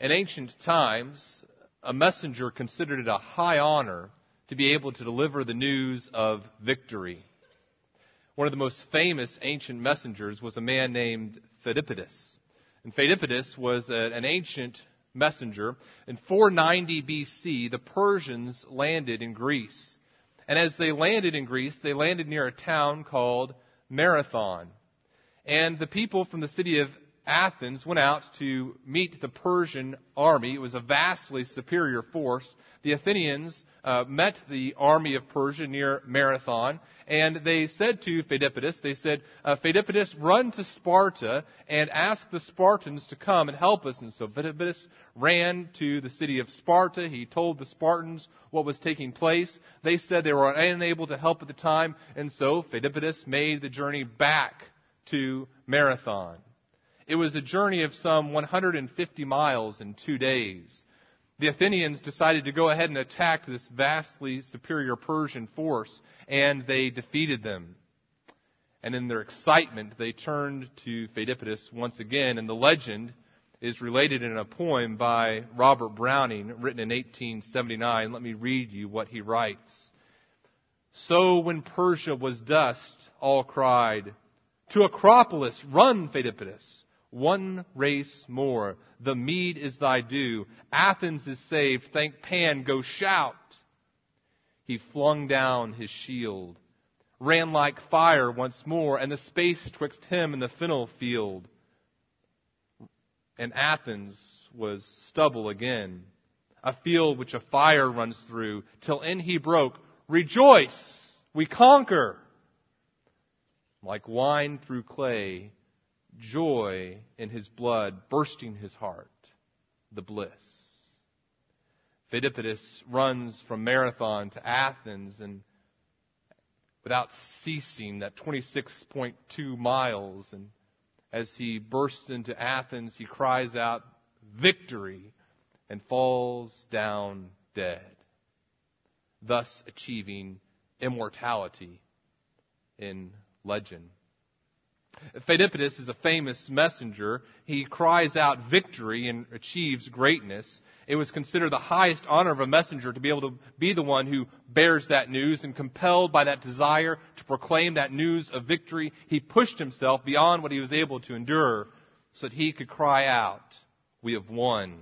In ancient times, a messenger considered it a high honor to be able to deliver the news of victory. One of the most famous ancient messengers was a man named Pheidippides. And Pheidippides was an ancient messenger. In 490 BC, the Persians landed in Greece. And as they landed in Greece, they landed near a town called Marathon. And the people from the city of Athens went out to meet the Persian army. It was a vastly superior force. The Athenians met the army of Persia near Marathon, and they said to Pheidippides, Pheidippides, run to Sparta and ask the Spartans to come and help us. And so Pheidippides ran to the city of Sparta. He told the Spartans what was taking place. They said they were unable to help at the time, and so Pheidippides made the journey back to Marathon. It was a journey of some 150 miles in 2 days. The Athenians decided to go ahead and attack this vastly superior Persian force, and they defeated them. And in their excitement, they turned to Pheidippides once again, and the legend is related in a poem by Robert Browning, written in 1879. Let me read you what he writes. So when Persia was dust, all cried, to Acropolis run, Pheidippides. One race more. The meed is thy due. Athens is saved. Thank Pan. Go shout. He flung down his shield, ran like fire once more, and the space twixt him and the fennel field. And Athens was stubble again, a field which a fire runs through, till in he broke. Rejoice! We conquer! Like wine through clay, joy in his blood, bursting his heart, the bliss. Pheidippides runs from Marathon to Athens, and without ceasing, that 26.2 miles, and as he bursts into Athens, he cries out, victory, and falls down dead, thus achieving immortality in legend. Pheidippides is a famous messenger. He cries out victory and achieves greatness. It was considered the highest honor of a messenger to be able to be the one who bears that news, and compelled by that desire to proclaim that news of victory, he pushed himself beyond what he was able to endure so that he could cry out, we have won.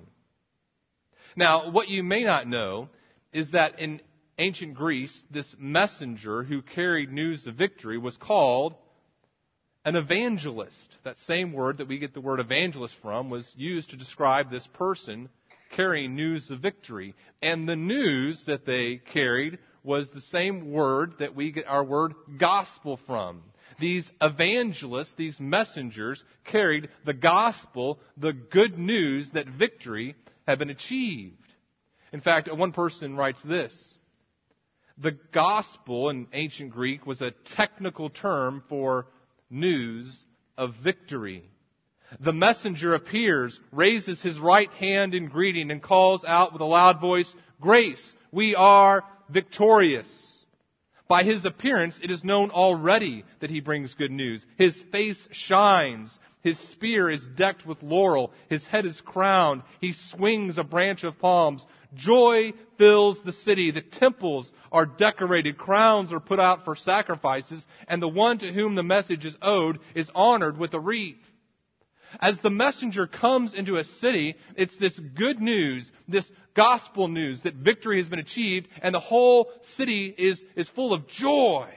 Now, what you may not know is that in ancient Greece, this messenger who carried news of victory was called an evangelist. That same word that we get the word evangelist from was used to describe this person carrying news of victory. And the news that they carried was the same word that we get our word gospel from. These evangelists, these messengers, carried the gospel, the good news that victory had been achieved. In fact, one person writes this: the gospel in ancient Greek was a technical term for news of victory. The messenger appears, raises his right hand in greeting, and calls out with a loud voice, grace, we are victorious. By his appearance, it is known already that he brings good news. His face shines. His spear is decked with laurel. His head is crowned. He swings a branch of palms. Joy fills the city. The temples are decorated. Crowns are put out for sacrifices. And the one to whom the message is owed is honored with a wreath. As the messenger comes into a city, it's this good news, this gospel news that victory has been achieved, and the whole city is full of joy.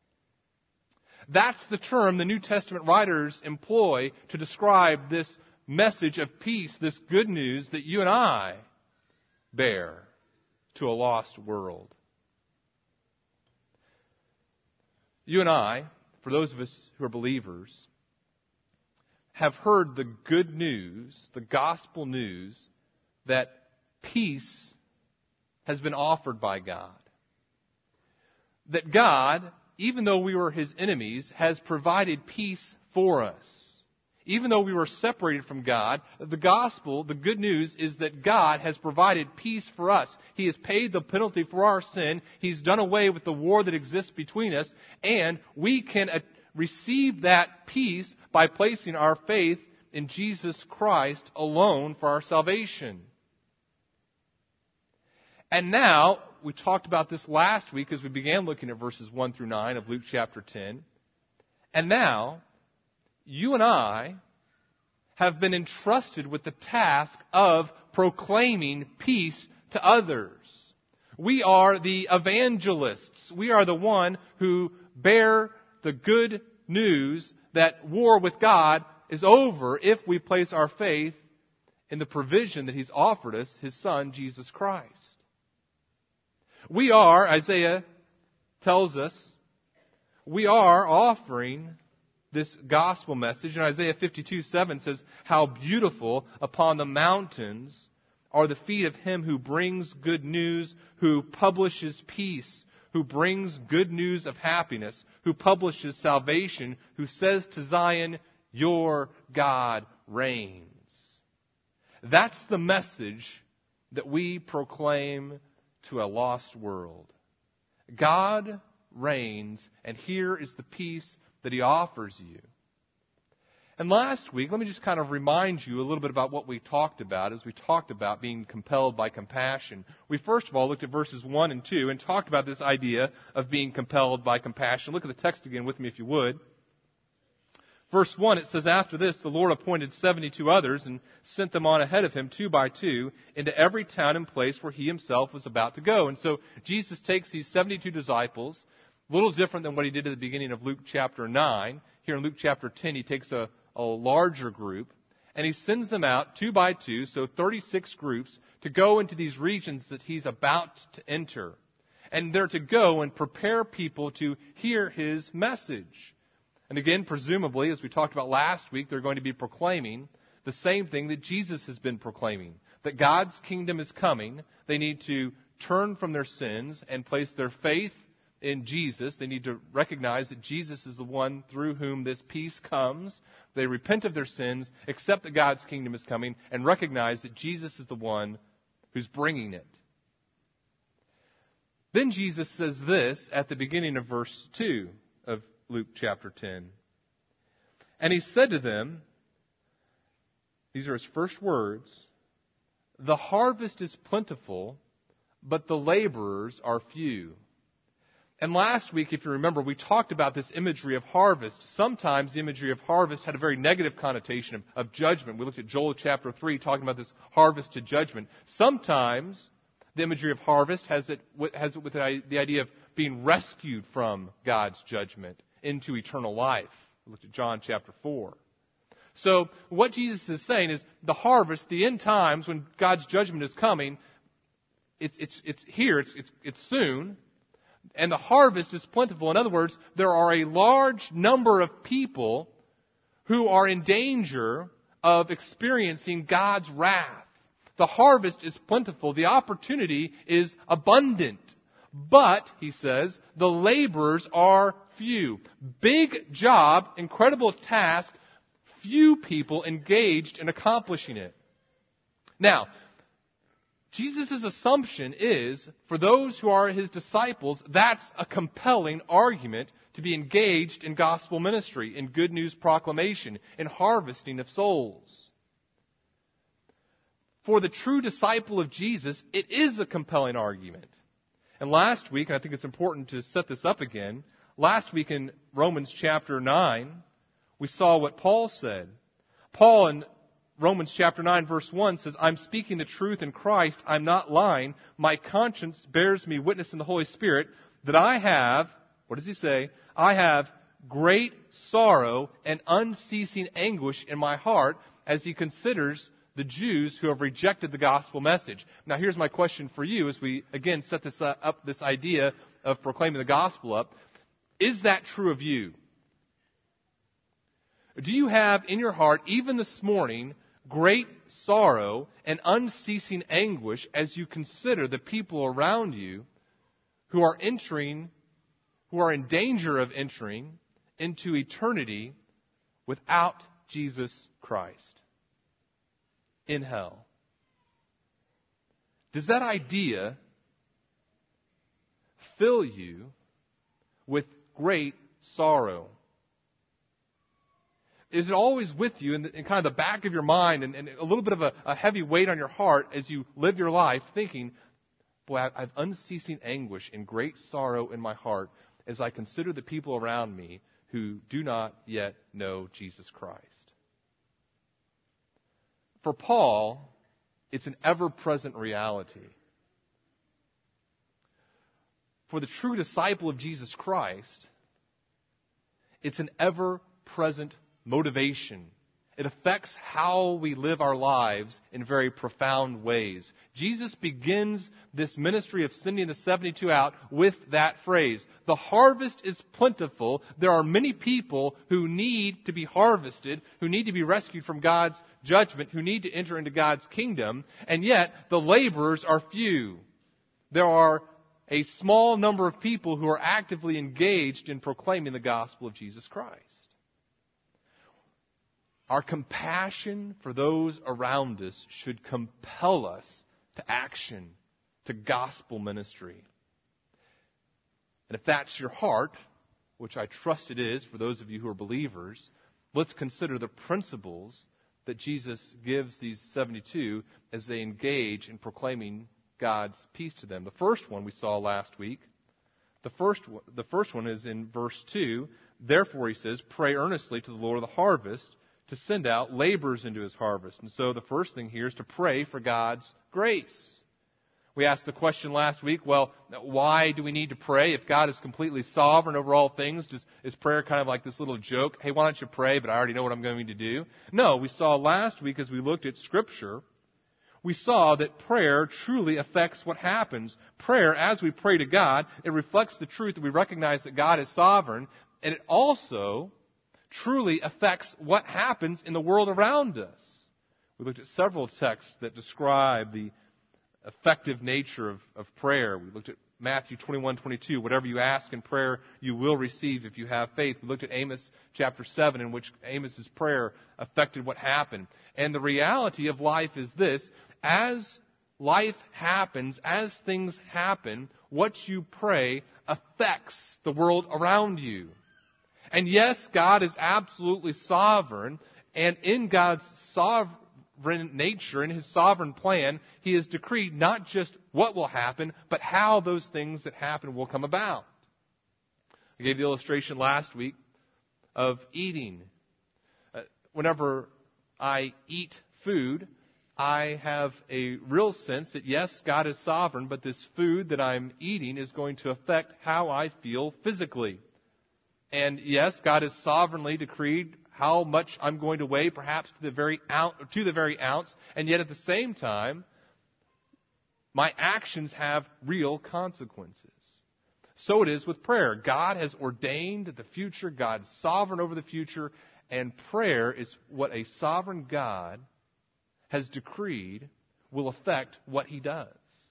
That's the term the New Testament writers employ to describe this message of peace, this good news that you and I bear to a lost world. You and I, for those of us who are believers, have heard the good news, the gospel news, that peace has been offered by God. That God, even though we were His enemies, has provided peace for us. Even though we were separated from God, the gospel, the good news, is that God has provided peace for us. He has paid the penalty for our sin. He's done away with the war that exists between us. And we can receive that peace by placing our faith in Jesus Christ alone for our salvation. And now, we talked about this last week as we began looking at verses 1 through 9 of Luke chapter 10. And now, you and I have been entrusted with the task of proclaiming peace to others. We are the evangelists. We are the one who bear the good news that war with God is over if we place our faith in the provision that He's offered us, His Son, Jesus Christ. We are, Isaiah tells us, we are offering this gospel message. And Isaiah 52:7 says, "How beautiful upon the mountains are the feet of him who brings good news, who publishes peace, who brings good news of happiness, who publishes salvation, who says to Zion, your God reigns." That's the message that we proclaim to a lost world. God reigns, and here is the peace that He offers you. And last week, let me just kind of remind you a little bit about what we talked about as we talked about being compelled by compassion. We first of all looked at verses 1 and 2 and talked about this idea of being compelled by compassion. Look at the text again with me if you would. Verse 1, it says, "After this, the Lord appointed 72 others and sent them on ahead of Him 2 by 2 into every town and place where He Himself was about to go." And so Jesus takes these 72 disciples, a little different than what He did at the beginning of Luke chapter 9. Here in Luke chapter 10, He takes a larger group, and He sends them out 2 by 2, so 36 groups, to go into these regions that He's about to enter. And they're to go and prepare people to hear His message. And again, presumably, as we talked about last week, they're going to be proclaiming the same thing that Jesus has been proclaiming, that God's kingdom is coming. They need to turn from their sins and place their faith in Jesus. They need to recognize that Jesus is the one through whom this peace comes. They repent of their sins, accept that God's kingdom is coming, and recognize that Jesus is the one who's bringing it. Then Jesus says this at the beginning of verse 2 of Luke chapter 10. "And He said to them," these are His first words, "The harvest is plentiful, but the laborers are few." And last week, if you remember, we talked about this imagery of harvest. Sometimes the imagery of harvest had a very negative connotation of judgment. We looked at Joel chapter 3 talking about this harvest to judgment. Sometimes the imagery of harvest has it with the idea of being rescued from God's judgment into eternal life. We looked at John chapter 4. So what Jesus is saying is the harvest, the end times when God's judgment is coming, it's here, it's soon. And the harvest is plentiful. In other words, there are a large number of people who are in danger of experiencing God's wrath. The harvest is plentiful. The opportunity is abundant. But, He says, the laborers are few. Big job, incredible task, few people engaged in accomplishing it. Now, Jesus' assumption is, for those who are His disciples, that's a compelling argument to be engaged in gospel ministry, in good news proclamation, in harvesting of souls. For the true disciple of Jesus, it is a compelling argument. And last week, and I think it's important to set this up again, last week in Romans chapter 9, we saw what Paul said. Paul in Romans chapter 9 verse 1 says, "I'm speaking the truth in Christ. I'm not lying. My conscience bears me witness in the Holy Spirit that I have," what does he say? "I have great sorrow and unceasing anguish in my heart," as he considers the Jews who have rejected the gospel message. Now here's my question for you as we again set this up, this idea of proclaiming the gospel up. Is that true of you? Do you have in your heart, even this morning, great sorrow and unceasing anguish as you consider the people around you who are in danger of entering into eternity without Jesus Christ in hell? Does that idea fill you with great sorrow? is it always with you in kind of the back of your mind and a little bit of a heavy weight on your heart as you live your life thinking, boy, I have unceasing anguish and great sorrow in my heart as I consider the people around me who do not yet know Jesus Christ. For Paul, it's an ever-present reality. For the true disciple of Jesus Christ, it's an ever-present motivation. It affects how we live our lives in very profound ways. Jesus begins this ministry of sending the 72 out with that phrase. The harvest is plentiful. There are many people who need to be harvested, who need to be rescued from God's judgment, who need to enter into God's kingdom, and yet the laborers are few. There are a small number of people who are actively engaged in proclaiming the gospel of Jesus Christ. Our compassion for those around us should compel us to action, to gospel ministry. And if that's your heart, which I trust it is for those of you who are believers, let's consider the principles that Jesus gives these 72 as they engage in proclaiming God's peace to them. The first one we saw last week. The first one is in verse 2. Therefore, he says, pray earnestly to the Lord of the harvest to send out laborers into his harvest. And so the first thing here is to pray for God's grace. We asked the question last week, well, why do we need to pray? If God is completely sovereign over all things, is prayer kind of like this little joke? Hey, why don't you pray, but I already know what I'm going to do? No, we saw last week as we looked at Scripture, we saw that prayer truly affects what happens. Prayer, as we pray to God, it reflects the truth that we recognize that God is sovereign, and it also truly affects what happens in the world around us. We looked at several texts that describe the effective nature of prayer. We looked at Matthew 21:22. Whatever you ask in prayer, you will receive if you have faith. We looked at Amos chapter 7, in which Amos's prayer affected what happened. And the reality of life is this: as life happens, as things happen, what you pray affects the world around you. And yes, God is absolutely sovereign, and in God's sovereign nature, in His sovereign plan, He has decreed not just what will happen, but how those things that happen will come about. I gave the illustration last week of eating. Whenever I eat food, I have a real sense that yes, God is sovereign, but this food that I'm eating is going to affect how I feel physically. And yes, God has sovereignly decreed how much I'm going to weigh, perhaps to the very ounce, and yet at the same time, my actions have real consequences. So it is with prayer. God has ordained the future. God is sovereign over the future, and prayer is what a sovereign God has decreed will affect what He does.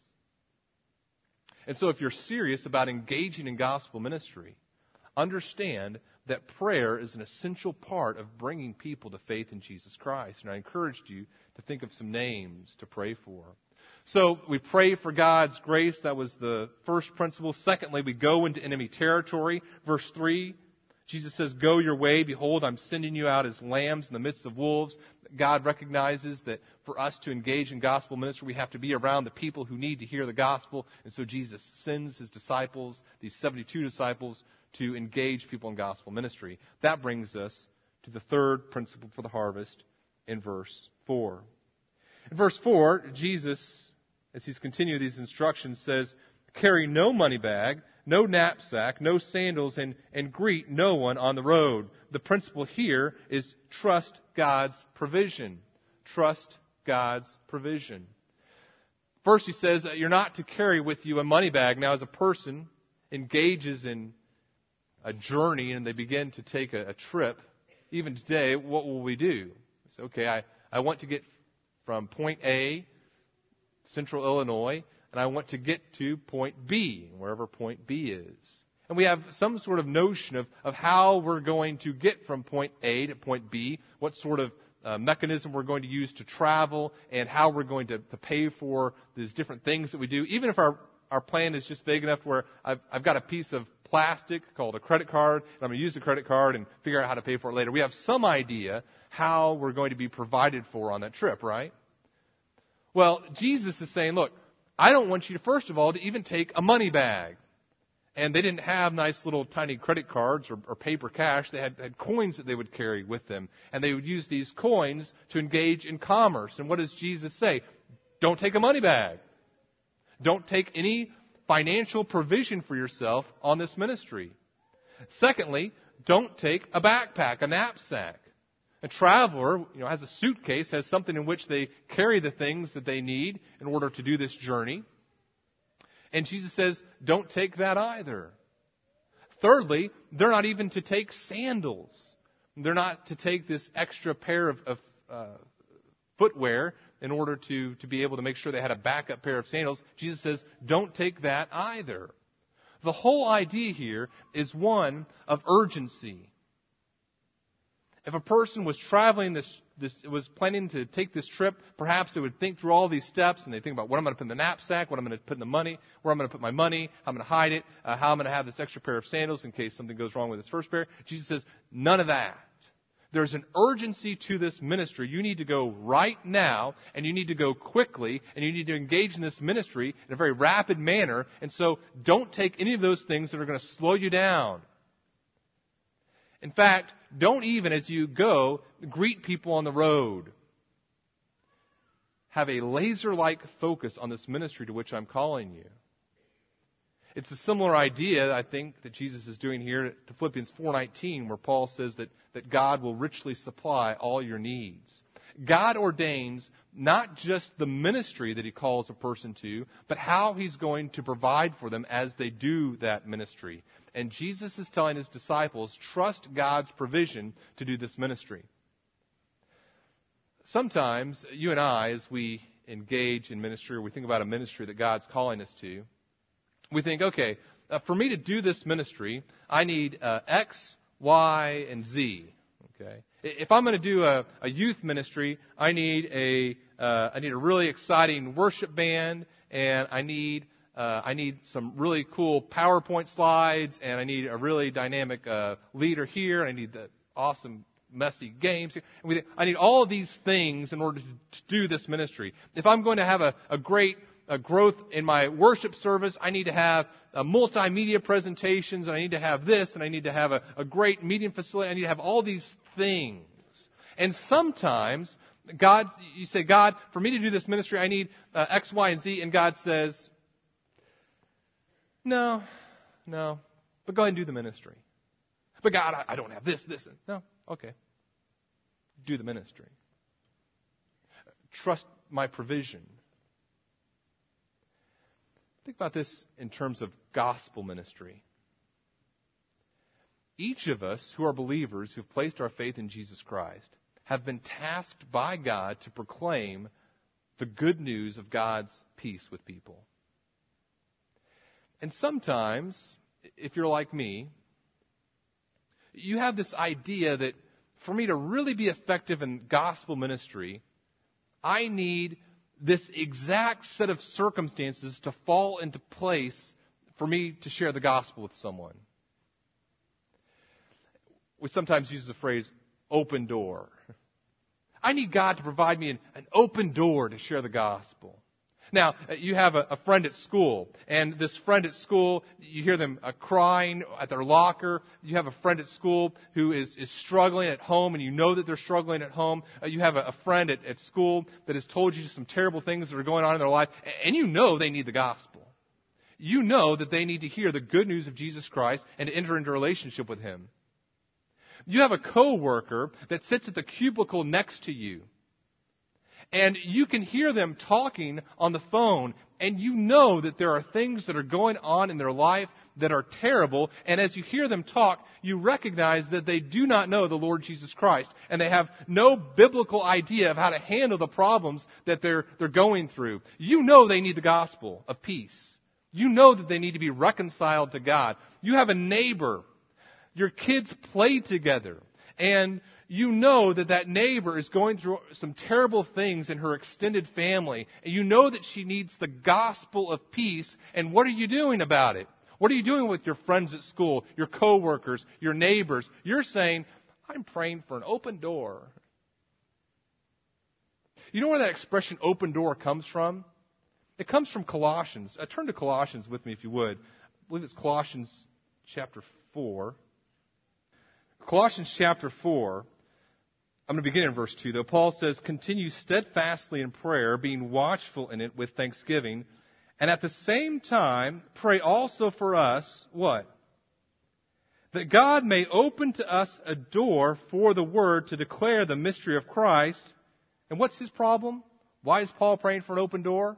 And so if you're serious about engaging in gospel ministry, understand that prayer is an essential part of bringing people to faith in Jesus Christ. And I encouraged you to think of some names to pray for. So we pray for God's grace. That was the first principle. Secondly, we go into enemy territory. Verse 3, Jesus says, go your way. Behold, I'm sending you out as lambs in the midst of wolves. God recognizes that for us to engage in gospel ministry, we have to be around the people who need to hear the gospel. And so Jesus sends His disciples, these 72 disciples, to engage people in gospel ministry. That brings us to the third principle for the harvest in verse 4. In verse 4, Jesus, as He's continuing these instructions, says, carry no money bag, no knapsack, no sandals, and greet no one on the road. The principle here is trust God's provision. Trust God's provision. First, He says you're not to carry with you a money bag. Now, as a person engages in a journey and they begin to take a trip, even today, what will we do? Say, okay, I want to get from point A, central Illinois, and I want to get to point B, wherever point B is. And we have some sort of notion of how we're going to get from point A to point B, what sort of mechanism we're going to use to travel, and how we're going to pay for these different things that we do. Even if our plan is just vague enough where I've got a piece of plastic called a credit card, and I'm going to use the credit card and figure out how to pay for it later. We have some idea how we're going to be provided for on that trip, right? Well, Jesus is saying, look, I don't want you to, first of all, to even take a money bag. And they didn't have nice little tiny credit cards or paper cash. They had coins that they would carry with them. And they would use these coins to engage in commerce. And what does Jesus say? Don't take a money bag. Don't take any financial provision for yourself on this ministry. Secondly, don't take a backpack, a knapsack. A traveler, has a suitcase, has something in which they carry the things that they need in order to do this journey. And Jesus says, don't take that either. Thirdly, they're not even to take sandals. They're not to take this extra pair of footwear in order to be able to make sure they had a backup pair of sandals. Jesus says, don't take that either. The whole idea here is one of urgency. If a person was traveling was planning to take this trip, perhaps they would think through all these steps, and they think about what I'm going to put in the knapsack, what I'm going to put in the money, where I'm going to put my money, how I'm going to hide it, how I'm going to have this extra pair of sandals in case something goes wrong with this first pair. Jesus says, none of that. There's an urgency to this ministry. You need to go right now, and you need to go quickly, and you need to engage in this ministry in a very rapid manner. And so don't take any of those things that are going to slow you down. In fact, don't even, as you go, greet people on the road. Have a laser-like focus on this ministry to which I'm calling you. It's a similar idea, I think, that Jesus is doing here to Philippians 4:19, where Paul says that God will richly supply all your needs. God ordains not just the ministry that He calls a person to, but how He's going to provide for them as they do that ministry. And Jesus is telling His disciples, trust God's provision to do this ministry. Sometimes, you and I, as we engage in ministry, or we think about a ministry that God's calling us to, we think, okay, for me to do this ministry, I need X, Y, and Z. Okay, if I'm going to do a youth ministry, I need a really exciting worship band, and I need some really cool PowerPoint slides, and I need a really dynamic leader here, and I need the awesome messy games here. And I need all of these things in order to do this ministry. If I'm going to have a great growth in my worship service, I need to have multimedia presentations, and I need to have this, and I need to have a great meeting facility. I need to have all these things. And sometimes you say, God, for me to do this ministry, I need X, Y, and Z. And God says, no, but go ahead and do the ministry. But God, I don't have this. And no, okay. Do the ministry. Trust my provision. Think about this in terms of gospel ministry. Each of us who are believers who have placed our faith in Jesus Christ have been tasked by God to proclaim the good news of God's peace with people. And sometimes, if you're like me, you have this idea that for me to really be effective in gospel ministry, I need this exact set of circumstances to fall into place for me to share the gospel with someone. We sometimes use the phrase, open door. I need God to provide me an open door to share the gospel. Now, you have a friend at school, and this friend at school, you hear them crying at their locker. You have a friend at school who is struggling at home, and you know that they're struggling at home. You have a friend at school that has told you some terrible things that are going on in their life, and you know they need the gospel. You know that they need to hear the good news of Jesus Christ and to enter into a relationship with Him. You have a coworker that sits at the cubicle next to you, and you can hear them talking on the phone, and you know that there are things that are going on in their life that are terrible, and as you hear them talk, you recognize that they do not know the Lord Jesus Christ, and they have no biblical idea of how to handle the problems that they're going through. You know they need the gospel of peace. You know that they need to be reconciled to God. You have a neighbor. Your kids play together, and you know that neighbor is going through some terrible things in her extended family, and you know that she needs the gospel of peace, and what are you doing about it? What are you doing with your friends at school, your coworkers, your neighbors? You're saying, I'm praying for an open door. You know where that expression open door comes from? It comes from Colossians. Turn to Colossians with me if you would. I believe it's Colossians chapter 4. Colossians chapter 4. I'm going to begin in verse 2, though. Paul says, continue steadfastly in prayer, being watchful in it with thanksgiving. And at the same time, pray also for us, what? That God may open to us a door for the word to declare the mystery of Christ. And what's his problem? Why is Paul praying for an open door?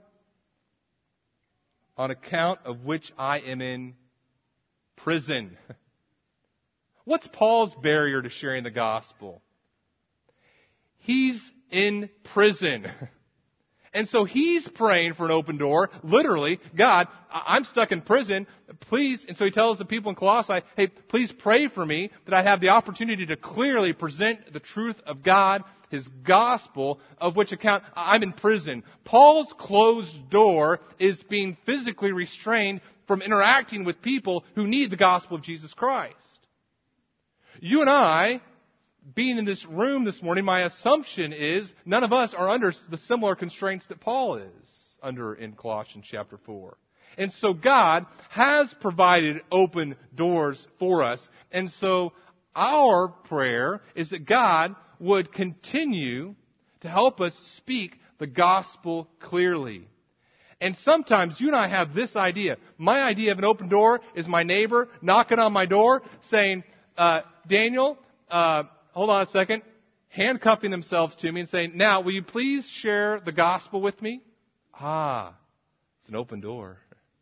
On account of which I am in prison. What's Paul's barrier to sharing the gospel? He's in prison. And so he's praying for an open door. Literally, God, I'm stuck in prison. Please. And so he tells the people in Colossae, hey, please pray for me that I have the opportunity to clearly present the truth of God, His gospel, of which account I'm in prison. Paul's closed door is being physically restrained from interacting with people who need the gospel of Jesus Christ. You and I, being in this room this morning, my assumption is none of us are under the similar constraints that Paul is under in Colossians chapter 4. And so God has provided open doors for us. And so our prayer is that God would continue to help us speak the gospel clearly. And sometimes you and I have this idea. My idea of an open door is my neighbor knocking on my door saying, Daniel, hold on a second, handcuffing themselves to me and saying, now, will you please share the gospel with me? It's an open door.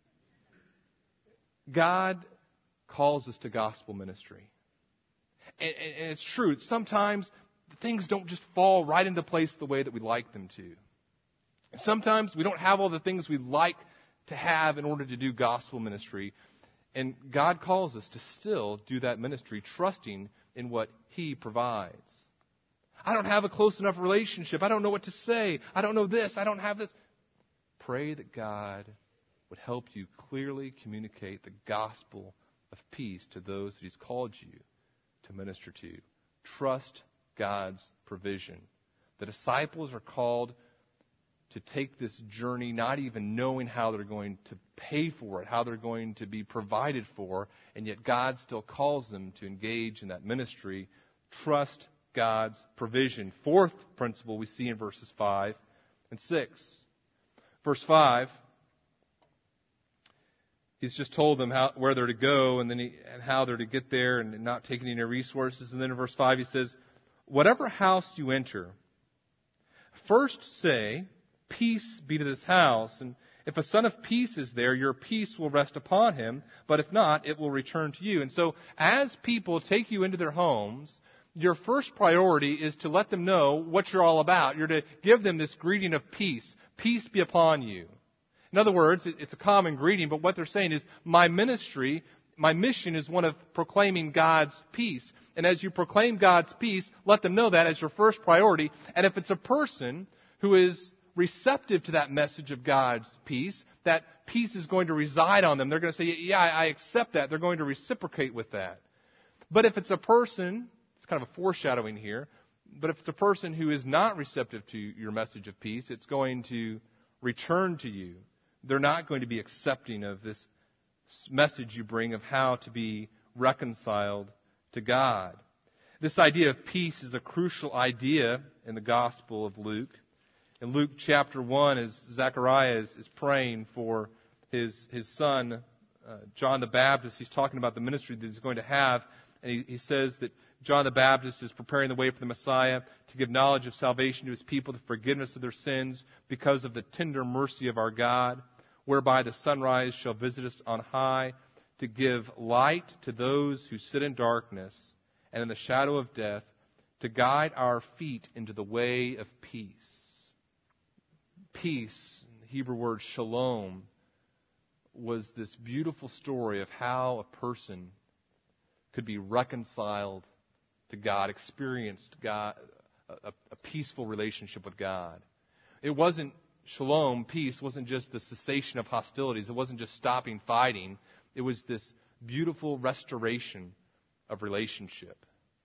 God calls us to gospel ministry. And it's true. Sometimes things don't just fall right into place the way that we'd like them to. Sometimes we don't have all the things we'd like to have in order to do gospel ministry. And God calls us to still do that ministry, trusting in what He provides. I don't have a close enough relationship. I don't know what to say. I don't know this. I don't have this. Pray that God would help you clearly communicate the gospel of peace to those that He's called you to minister to. Trust God's provision. The disciples are called to take this journey not even knowing how they're going to pay for it, how they're going to be provided for, and yet God still calls them to engage in that ministry. Trust God's provision. Fourth principle we see in verses 5 and 6. Verse 5, he's just told them where they're to go and how they're to get there and not taking any resources. And then in verse 5 he says, whatever house you enter, first say, peace be to this house. And if a son of peace is there, your peace will rest upon him. But if not, it will return to you. And so as people take you into their homes, your first priority is to let them know what you're all about. You're to give them this greeting of peace. Peace be upon you. In other words, it's a common greeting, but what they're saying is, my ministry, my mission is one of proclaiming God's peace. And as you proclaim God's peace, let them know that as your first priority. And if it's a person who is receptive to that message of God's peace, that peace is going to reside on them. They're going to say, yeah, I accept that. They're going to reciprocate with that. But if it's a person, it's kind of a foreshadowing here, but if it's a person who is not receptive to your message of peace, it's going to return to you. They're not going to be accepting of this message you bring of how to be reconciled to God. This idea of peace is a crucial idea in the Gospel of Luke. In Luke chapter 1, as Zechariah is praying for his son, John the Baptist, he's talking about the ministry that he's going to have. And he says that John the Baptist is preparing the way for the Messiah to give knowledge of salvation to his people, the forgiveness of their sins, because of the tender mercy of our God, whereby the sunrise shall visit us on high, to give light to those who sit in darkness and in the shadow of death, to guide our feet into the way of peace. Peace, the Hebrew word shalom, was this beautiful story of how a person could be reconciled to God, experienced God, a peaceful relationship with God. It wasn't shalom, peace, wasn't just the cessation of hostilities. It wasn't just stopping fighting. It was this beautiful restoration of relationship.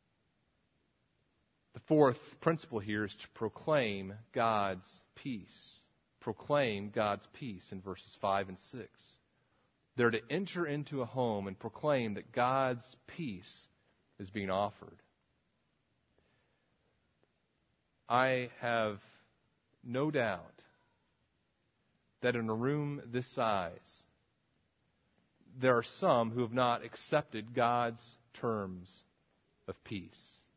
The fourth principle here is to proclaim God's peace. Proclaim God's peace in verses 5 and 6. They're to enter into a home and proclaim that God's peace is being offered. I have no doubt that in a room this size, there are some who have not accepted God's terms of peace.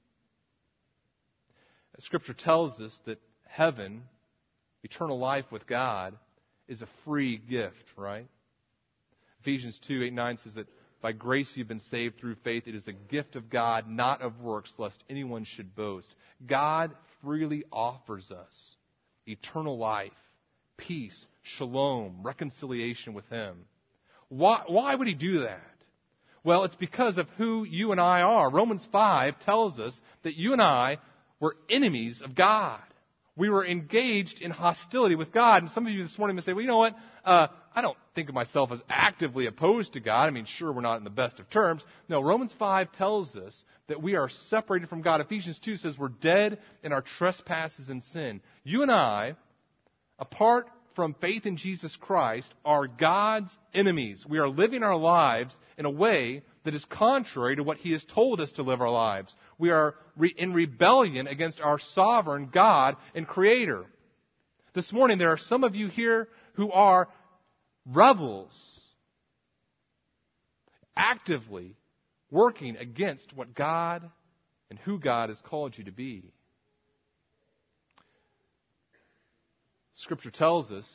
Scripture tells us that heaven, eternal life with God, is a free gift, right? Ephesians 2:8-9 says that by grace you've been saved through faith. It is a gift of God, not of works, lest anyone should boast. God freely offers us eternal life, peace, shalom, reconciliation with Him. Why would He do that? Well, it's because of who you and I are. Romans 5 tells us that you and I were enemies of God. We were engaged in hostility with God. And some of you this morning may say, well, you know what? I don't think of myself as actively opposed to God. I mean, sure, we're not in the best of terms. No, Romans 5 tells us that we are separated from God. Ephesians 2 says we're dead in our trespasses and sin. You and I, apart from faith in Jesus Christ, are God's enemies. We are living our lives in a way that is contrary to what He has told us to live our lives. We are in rebellion against our sovereign God and Creator. This morning, there are some of you here who are rebels, actively working against what God and who God has called you to be. Scripture tells us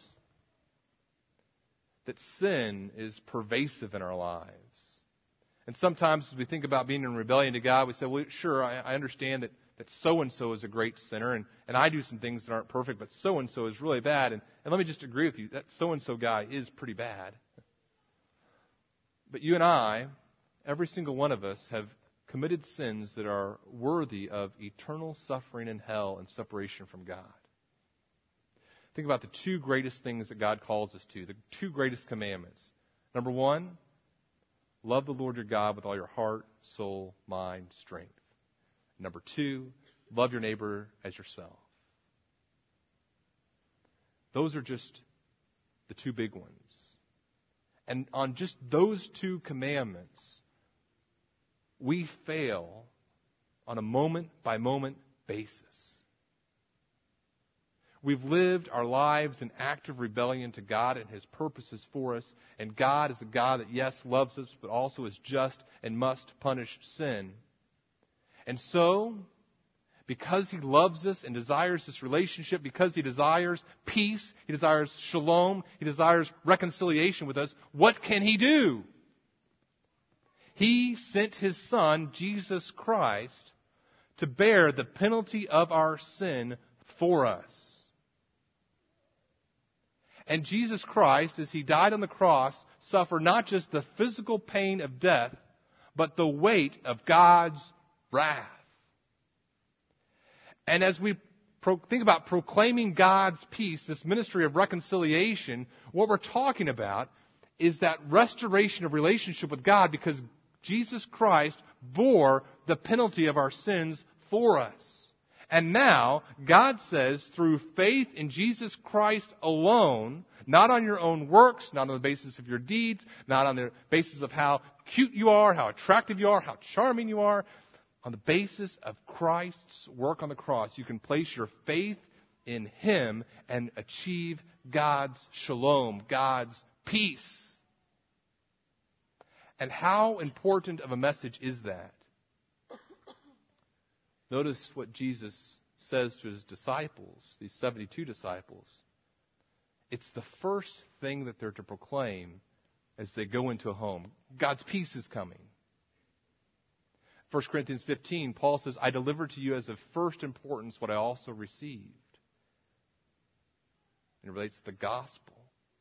that sin is pervasive in our lives. And sometimes as we think about being in rebellion to God, we say, well, sure, I understand that so-and-so is a great sinner, and I do some things that aren't perfect, but so-and-so is really bad. And let me just agree with you, that so-and-so guy is pretty bad. But you and I, every single one of us, have committed sins that are worthy of eternal suffering in hell and separation from God. Think about the two greatest things that God calls us to, the two greatest commandments. Number one, love the Lord your God with all your heart, soul, mind, strength. Number two, love your neighbor as yourself. Those are just the two big ones. And on just those two commandments, we fail on a moment-by-moment basis. We've lived our lives in active rebellion to God and His purposes for us. And God is a God that, yes, loves us, but also is just and must punish sin. And so, because He loves us and desires this relationship, because He desires peace, He desires shalom, He desires reconciliation with us, what can He do? He sent His Son, Jesus Christ, to bear the penalty of our sin for us. And Jesus Christ, as He died on the cross, suffered not just the physical pain of death, but the weight of God's wrath. And as we think about proclaiming God's peace, this ministry of reconciliation, what we're talking about is that restoration of relationship with God, because Jesus Christ bore the penalty of our sins for us. And now, God says, through faith in Jesus Christ alone, not on your own works, not on the basis of your deeds, not on the basis of how cute you are, how attractive you are, how charming you are, on the basis of Christ's work on the cross, you can place your faith in Him and achieve God's shalom, God's peace. And how important of a message is that? Notice what Jesus says to His disciples, these 72 disciples. It's the first thing that they're to proclaim as they go into a home. God's peace is coming. 1 Corinthians 15, Paul says, I delivered to you as of first importance what I also received. And it relates to the gospel.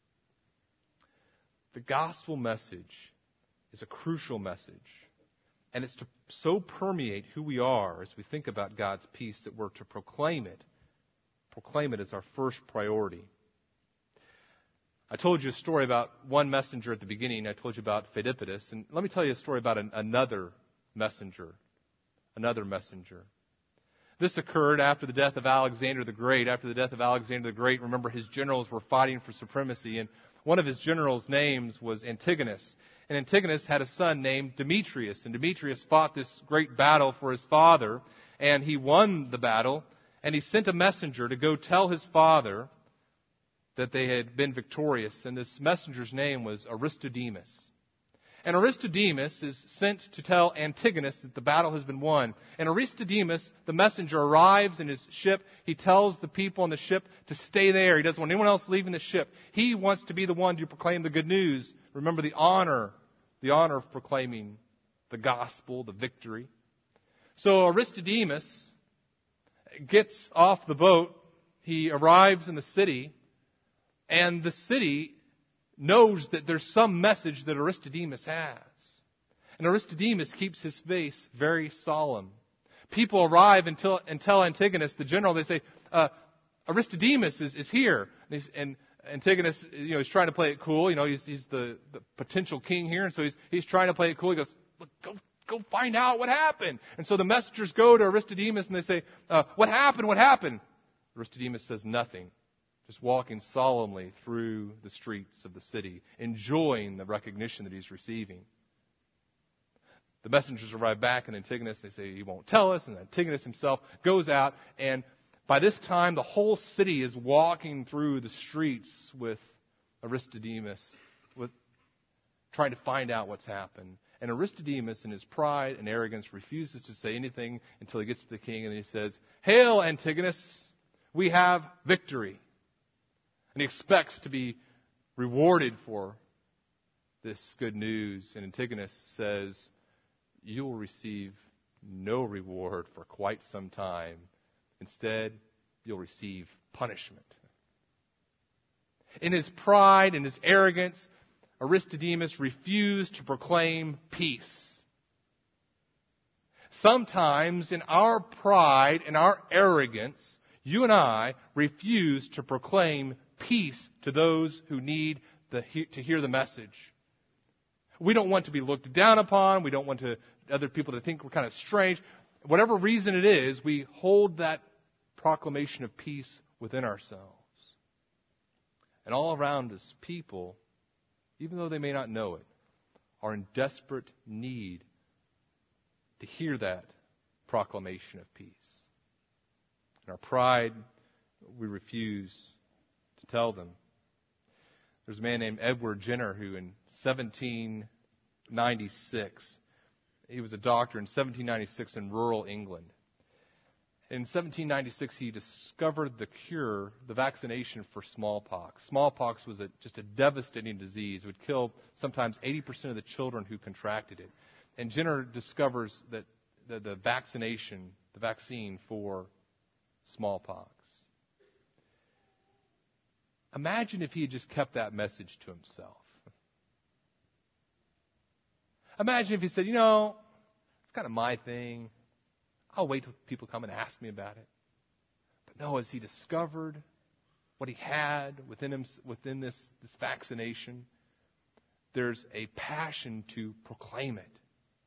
The gospel message is a crucial message. And it's to so permeate who we are as we think about God's peace that we're to proclaim it. Proclaim it as our first priority. I told you a story about one messenger at the beginning. I told you about Pheidippides. And let me tell you a story about another messenger. Another messenger. This occurred after the death of Alexander the Great. After the death of Alexander the Great, remember his generals were fighting for supremacy. And one of his generals' names was Antigonus. And Antigonus had a son named Demetrius. And Demetrius fought this great battle for his father. And he won the battle. And he sent a messenger to go tell his father that they had been victorious. And this messenger's name was Aristodemus. And Aristodemus is sent to tell Antigonus that the battle has been won. And Aristodemus, the messenger, arrives in his ship. He tells the people on the ship to stay there. He doesn't want anyone else leaving the ship. He wants to be the one to proclaim the good news. Remember the honor of proclaiming the gospel, the victory. So Aristodemus gets off the boat. He arrives in the city. And the city knows that there's some message that Aristodemus has. And Aristodemus keeps his face very solemn. People arrive and tell Antigonus, the general, they say, Aristodemus is here. And Antigonus, he's trying to play it cool. He's the potential king here. And so he's trying to play it cool. He goes, look, go find out what happened. And so the messengers go to Aristodemus and they say, what happened? What happened? Aristodemus says nothing. Just walking solemnly through the streets of the city, enjoying the recognition that he's receiving. The messengers arrive back in Antigonus. They say, he won't tell us. And Antigonus himself goes out. And by this time, the whole city is walking through the streets with Aristodemus, trying to find out what's happened. And Aristodemus, in his pride and arrogance, refuses to say anything until he gets to the king. And he says, "Hail, Antigonus, we have victory." And he expects to be rewarded for this good news. And Antigonus says, you will receive no reward for quite some time. Instead, you'll receive punishment. In his pride and his arrogance, Aristodemus refused to proclaim peace. Sometimes in our pride and our arrogance, you and I refuse to proclaim peace to those who need to hear the message. We don't want to be looked down upon. We don't want other people to think we're kind of strange. Whatever reason it is, we hold that proclamation of peace within ourselves. And all around us, people, even though they may not know it, are in desperate need to hear that proclamation of peace. In our pride, we refuse to tell them. There's a man named Edward Jenner who in 1796, he was a doctor in 1796 in rural England. In 1796, he discovered the cure, the vaccination for smallpox. Smallpox was just a devastating disease. It would kill sometimes 80% of the children who contracted it. And Jenner discovers that the vaccine for smallpox. Imagine if he had just kept that message to himself. Imagine if he said, it's kind of my thing. I'll wait till people come and ask me about it. But no, as he discovered what he had within him, within this vaccination, there's a passion to proclaim it.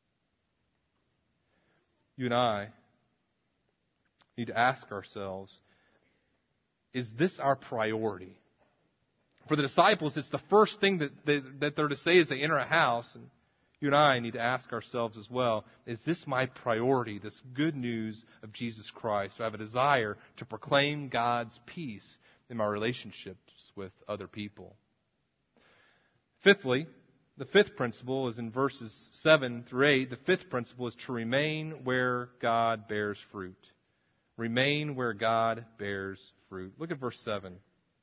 You and I need to ask ourselves, is this our priority? For the disciples, it's the first thing that they're to say as they enter a house. And you and I need to ask ourselves as well, is this my priority, this good news of Jesus Christ? Do I have a desire to proclaim God's peace in my relationships with other people? Fifthly, the fifth principle is in verses 7 through 8. The fifth principle is to remain where God bears fruit. Remain where God bears fruit. Look at verse 7.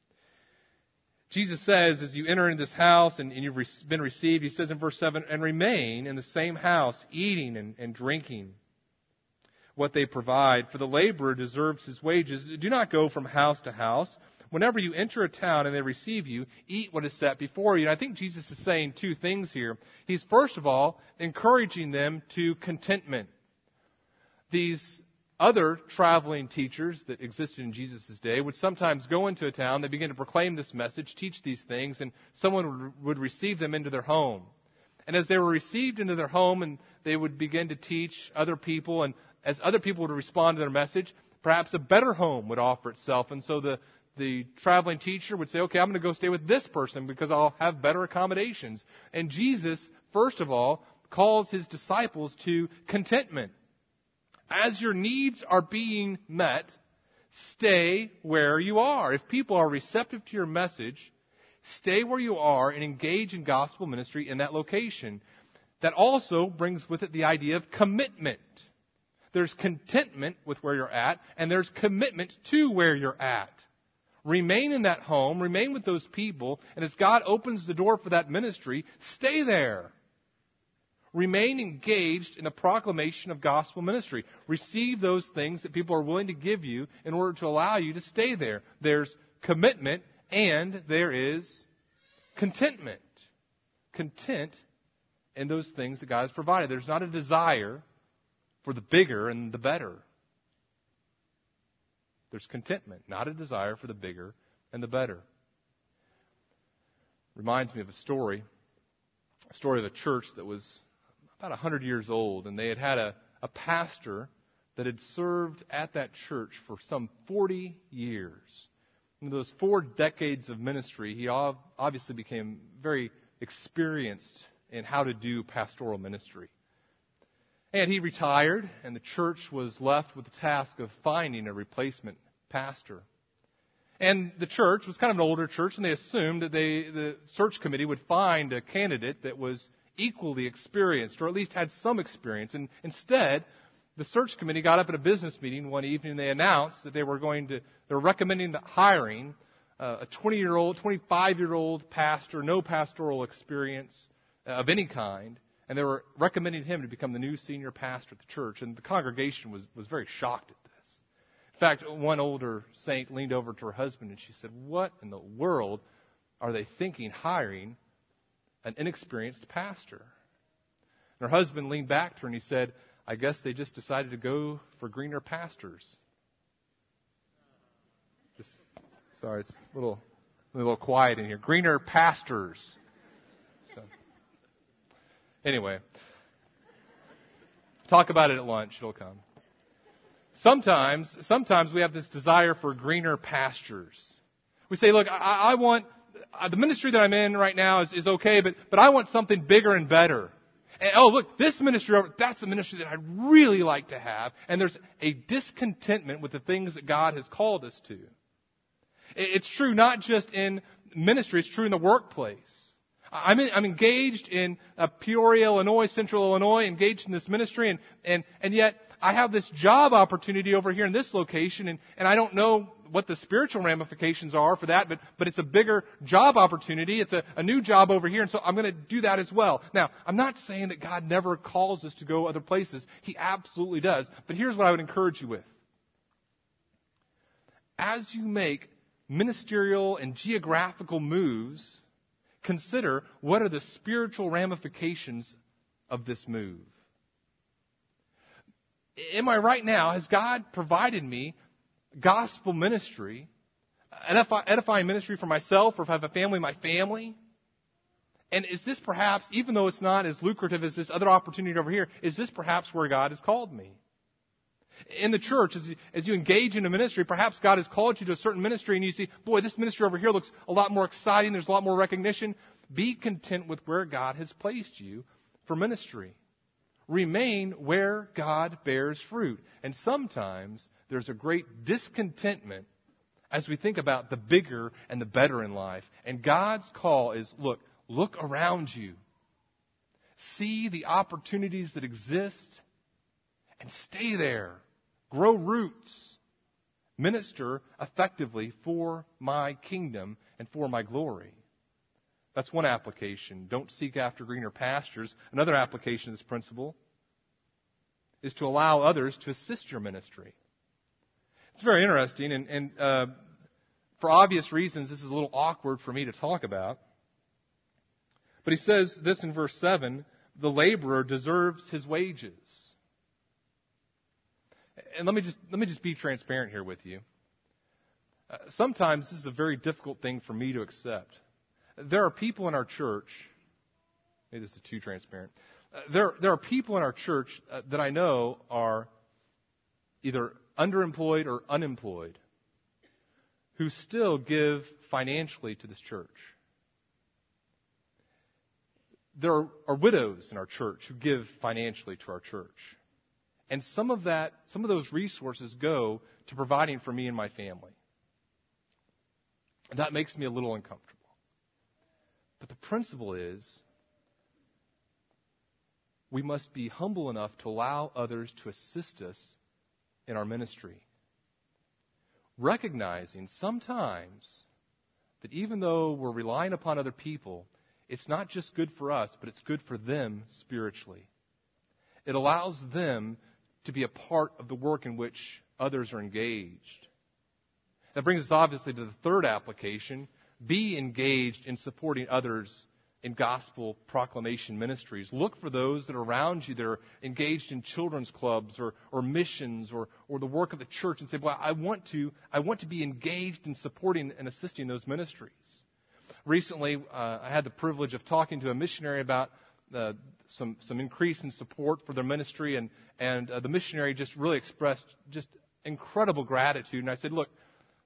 Jesus says, as you enter into this house and you've been received, he says in verse 7, and remain in the same house, eating and drinking what they provide, for the laborer deserves his wages. Do not go from house to house. Whenever you enter a town and they receive you, eat what is set before you. And I think Jesus is saying two things here. He's, first of all, encouraging them to contentment. These Other traveling teachers that existed in Jesus' day would sometimes go into a town, they begin to proclaim this message, teach these things, and someone would receive them into their home. And as they were received into their home and they would begin to teach other people, and as other people would respond to their message, perhaps a better home would offer itself. And so the traveling teacher would say, okay, I'm going to go stay with this person because I'll have better accommodations. And Jesus, first of all, calls his disciples to contentment. As your needs are being met, stay where you are. If people are receptive to your message, stay where you are and engage in gospel ministry in that location. That also brings with it the idea of commitment. There's contentment with where you're at, and there's commitment to where you're at. Remain in that home, remain with those people, and as God opens the door for that ministry, stay there. Remain engaged in a proclamation of gospel ministry. Receive those things that people are willing to give you in order to allow you to stay there. There's commitment and there is contentment. Content in those things that God has provided. There's not a desire for the bigger and the better. There's contentment, not a desire for the bigger and the better. Reminds me of a story of a church that was about 100 years old, and they had a pastor that had served at that church for some 40 years. In those 4 decades of ministry, he obviously became very experienced in how to do pastoral ministry. And he retired, and the church was left with the task of finding a replacement pastor. And the church was kind of an older church, and they assumed that the search committee would find a candidate that was equally experienced, or at least had some experience. And instead, the search committee got up at a business meeting one evening, and they announced that they were recommending hiring a 25-year-old pastor, no pastoral experience of any kind, and they were recommending him to become the new senior pastor at the church. And the congregation was very shocked at this. In fact, one older saint leaned over to her husband and she said, "What in the world are they thinking hiring an inexperienced pastor?" And her husband leaned back to her and he said, "I guess they just decided to go for greener pastures." Sorry, it's a little quiet in here. Greener pastors. So, anyway, talk about it at lunch. It'll come. Sometimes we have this desire for greener pastures. We say, look, I want, the ministry that I'm in right now is okay, but I want something bigger and better. And, oh, look, this ministry, that's a ministry that I'd really like to have. And there's a discontentment with the things that God has called us to. It's true not just in ministry, it's true in the workplace. I'm engaged in Peoria, Illinois, Central Illinois, engaged in this ministry, and yet I have this job opportunity over here in this location, and I don't know what the spiritual ramifications are for that, but it's a bigger job opportunity. It's a new job over here, and so I'm going to do that as well. Now, I'm not saying that God never calls us to go other places. He absolutely does. But here's what I would encourage you with. As you make ministerial and geographical moves, consider what are the spiritual ramifications of this move. Am I right now? Has God provided me gospel ministry, edifying ministry for myself, or if I have a family, my family? And is this perhaps, even though it's not as lucrative as this other opportunity over here, is this perhaps where God has called me? In the church, as you engage in a ministry, perhaps God has called you to a certain ministry and you see, boy, this ministry over here looks a lot more exciting, there's a lot more recognition. Be content with where God has placed you for ministry. Remain where God bears fruit. And sometimes there's a great discontentment as we think about the bigger and the better in life. And God's call is, look around you. See the opportunities that exist and stay there. Grow roots. Minister effectively for my kingdom and for my glory. That's one application. Don't seek after greener pastures. Another application of this principle is to allow others to assist your ministry. It's very interesting, and for obvious reasons, this is a little awkward for me to talk about. But he says this in verse 7, the laborer deserves his wages. And let me just be transparent here with you. Sometimes this is a very difficult thing for me to accept. There are people in our church, maybe this is too transparent. There are people in our church that I know are either underemployed or unemployed who still give financially to this church. There are widows in our church who give financially to our church. And some of those resources go to providing for me and my family. That makes me a little uncomfortable. But the principle is, we must be humble enough to allow others to assist us in our ministry. Recognizing sometimes that even though we're relying upon other people, it's not just good for us, but it's good for them spiritually. It allows them to be a part of the work in which others are engaged. That brings us obviously to the third application. Be engaged in supporting others in gospel proclamation ministries. Look for those that are around you that are engaged in children's clubs or missions or the work of the church and say, well, I want to be engaged in supporting and assisting those ministries. Recently, I had the privilege of talking to a missionary about some increase in support for their ministry, and the missionary just really expressed just incredible gratitude. And I said, look,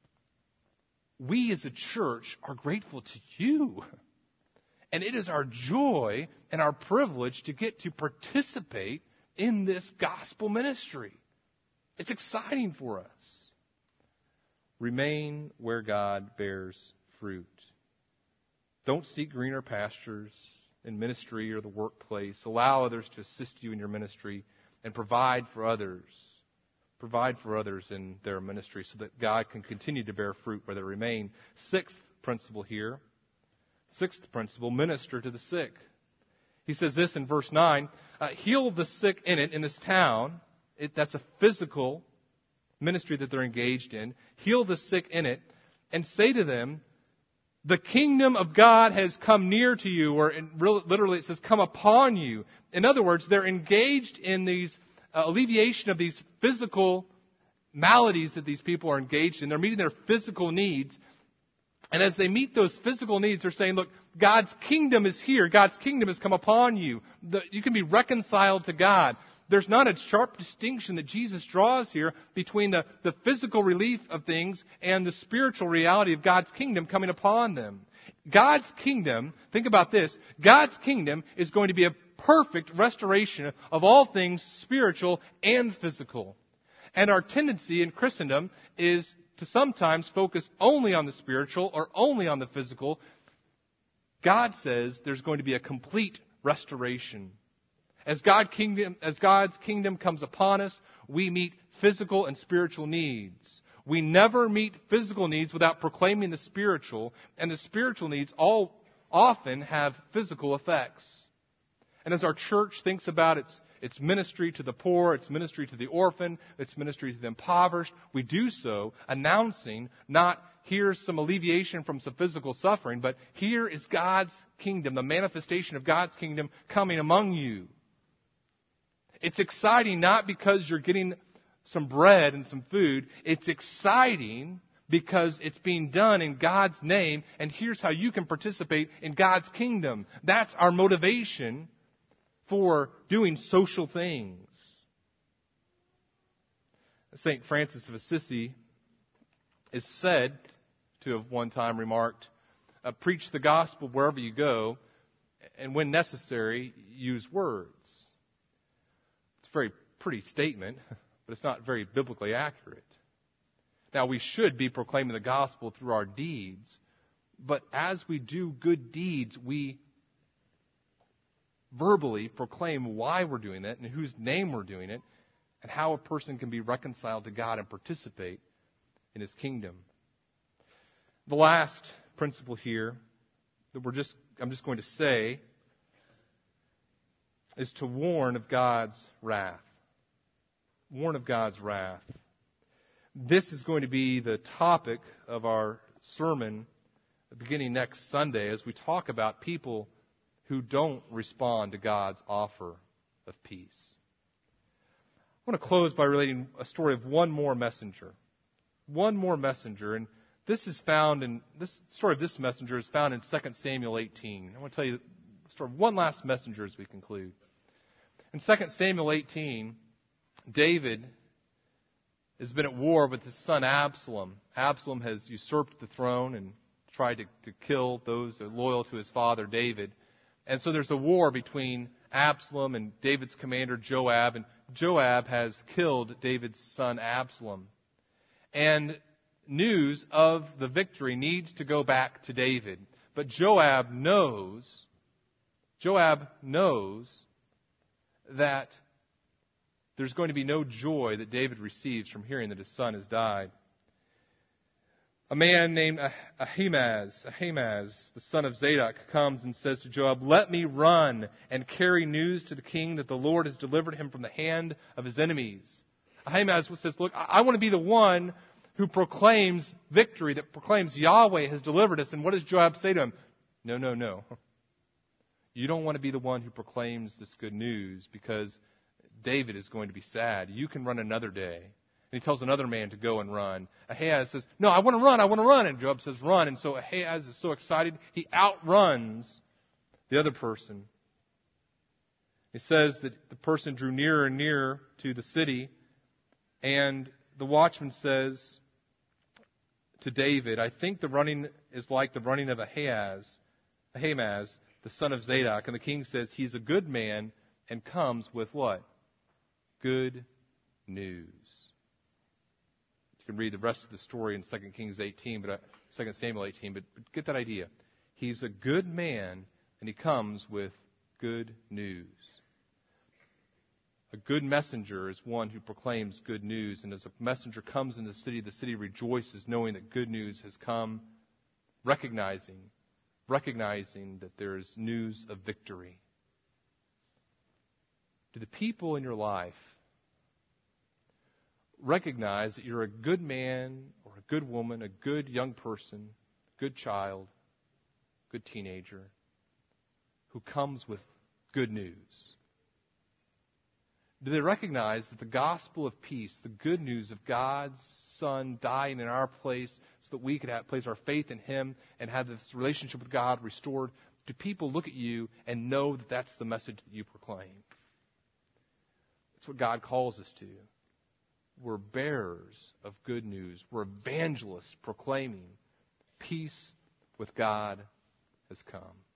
we as a church are grateful to you. And it is our joy and our privilege to get to participate in this gospel ministry. It's exciting for us. Remain where God bears fruit. Don't seek greener pastures in ministry or the workplace. Allow others to assist you in your ministry and provide for others. Provide for others in their ministry so that God can continue to bear fruit where they remain. Sixth principle here. Sixth principle, minister to the sick. He says this in verse 9, heal the sick in this town. That's a physical ministry that they're engaged in. Heal the sick in it and say to them, the kingdom of God has come near to you, or literally it says come upon you. In other words, they're engaged in these alleviation of these physical maladies that these people are engaged in. They're meeting their physical needs. And as they meet those physical needs, they're saying, look, God's kingdom is here. God's kingdom has come upon you. You can be reconciled to God. There's not a sharp distinction that Jesus draws here between the physical relief of things and the spiritual reality of God's kingdom coming upon them. God's kingdom, think about this, God's kingdom is going to be a perfect restoration of all things spiritual and physical. And our tendency in Christendom is to sometimes focus only on the spiritual or only on the physical. God says there's going to be a complete restoration. As God's kingdom comes upon us, we meet physical and spiritual needs. We never meet physical needs without proclaiming the spiritual, and the spiritual needs often have physical effects. And as our church thinks about its ministry to the poor, its ministry to the orphan, its ministry to the impoverished, we do so announcing not here's some alleviation from some physical suffering, but here is God's kingdom, the manifestation of God's kingdom coming among you. It's exciting not because you're getting some bread and some food. It's exciting because it's being done in God's name, and here's how you can participate in God's kingdom. That's our motivation for doing social things. St. Francis of Assisi is said to have one time remarked, preach the gospel wherever you go, and when necessary, use words. It's a very pretty statement, but it's not very biblically accurate. Now, we should be proclaiming the gospel through our deeds, but as we do good deeds, we verbally proclaim why we're doing it and in whose name we're doing it and how a person can be reconciled to God and participate in His kingdom. The last principle here that I'm just going to say is to warn of God's wrath. Warn of God's wrath. This is going to be the topic of our sermon beginning next Sunday as we talk about people who don't respond to God's offer of peace. I I want to close by relating a story of one more messenger. One more messenger. And this story of this messenger is found in 2 Samuel 18. I want to tell you the story of one last messenger as we conclude. In 2 Samuel 18, David has been at war with his son Absalom. Absalom has usurped the throne and tried to kill those loyal to his father David. And so there's a war between Absalom and David's commander Joab, and Joab has killed David's son Absalom. And news of the victory needs to go back to David. But Joab knows that there's going to be no joy that David receives from hearing that his son has died. A man named Ahimaaz, the son of Zadok, comes and says to Joab, "Let me run and carry news to the king that the Lord has delivered him from the hand of his enemies." Ahimaaz says, "Look, I want to be the one who proclaims victory, that proclaims Yahweh has delivered us." And what does Joab say to him? No. You don't want to be the one who proclaims this good news because David is going to be sad. You can run another day. And he tells another man to go and run. Ahaz says, "No, I want to run. And Joab says, "Run." And so Ahaz is so excited, he outruns the other person. He says that the person drew nearer and nearer to the city. And the watchman says to David, "I think the running is like the running of Ahimaaz, the son of Zadok." And the king says, "He's a good man and comes with" what? Good news. You can read the rest of the story in 2 Samuel 18, but get that idea. He's a good man, and he comes with good news. A good messenger is one who proclaims good news, and as a messenger comes in the city rejoices knowing that good news has come, recognizing that there is news of victory. Do the people in your life recognize that you're a good man or a good woman, a good young person, good child, good teenager who comes with good news? Do they recognize that the gospel of peace, the good news of God's Son dying in our place so that we could place our faith in Him and have this relationship with God restored? Do people look at you and know that that's the message that you proclaim? That's what God calls us to. We're bearers of good news. We're evangelists proclaiming peace with God has come.